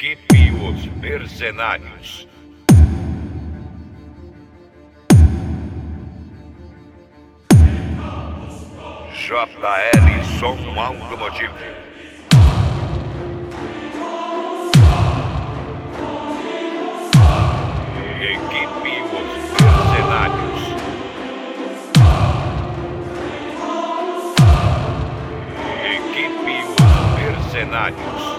Equipe Os Mercenários. JL Som Automotivo. Equipe Os Mercenários. Equipe Os Mercenários.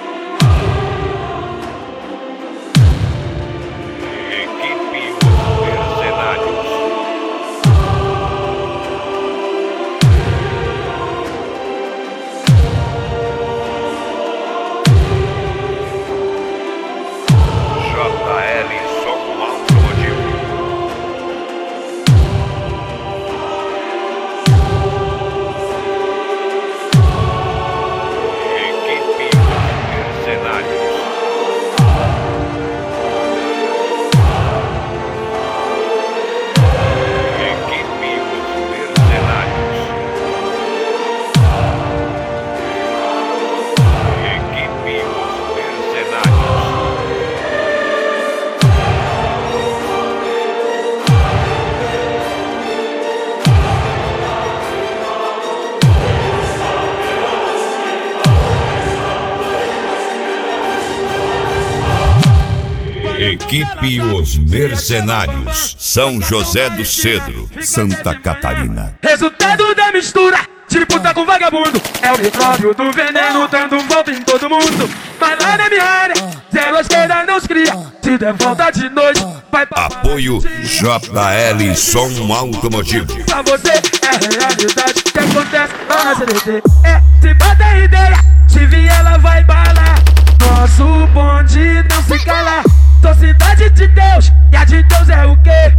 Equipe Os Mercenários, São José do Cedro, Santa Catarina. Resultado da mistura de puta com vagabundo é o micróbio do veneno dando volta em todo mundo. Mas lá na minha área, zero esquerda não se cria. Se der volta de noite, vai pra... Apoio JL Som Automotivo. Pra você é realidade que acontece lá na CDT. Se bota ideia, se vier ela vai balar. Nosso bonde não se cala. Sou cidade de Deus, e a de Deus é o quê?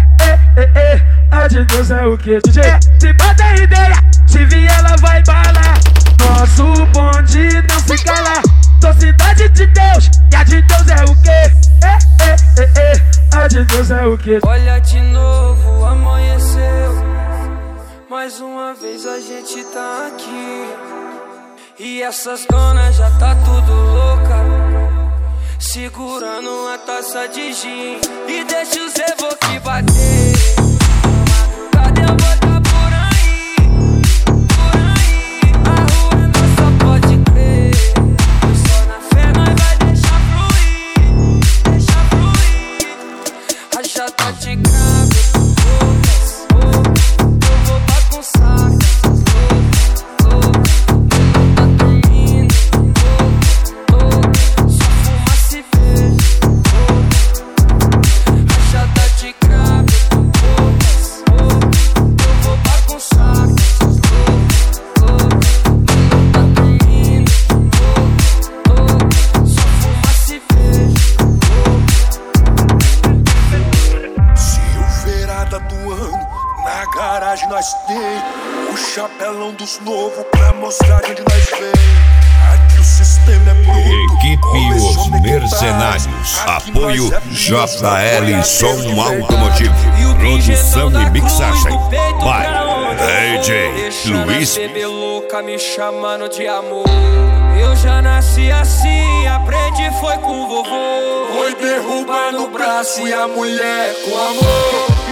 A de Deus é o quê, DJ? Se bota ideia, se vier ela vai balar. Nosso bonde não se cala. Sou cidade de Deus, e a de Deus é o quê? A de Deus é o quê? Olha de novo, amanheceu. Mais uma vez a gente tá aqui. E essas donas já tá tudo louca, segurando uma taça de gin. E deixa os evoque bater. Cadê eu vou tá por aí? Por aí. A rua é nossa, pode crer. Só na fé nós vai deixar fluir. Deixa fluir. A chata de grave. Eu vou bagunçar. Nós tem o chapelão dos novos pra mostrar de onde nós vem. Aqui o sistema é bruto. Equipe Os Mercenários. Apoio JL Som Automotivo. Produção e mixagem by DJ Luiz. Bebê louca me chamando de amor. Eu já nasci assim, aprendi foi com o vovô. Foi derrubar no braço e a mulher com amor.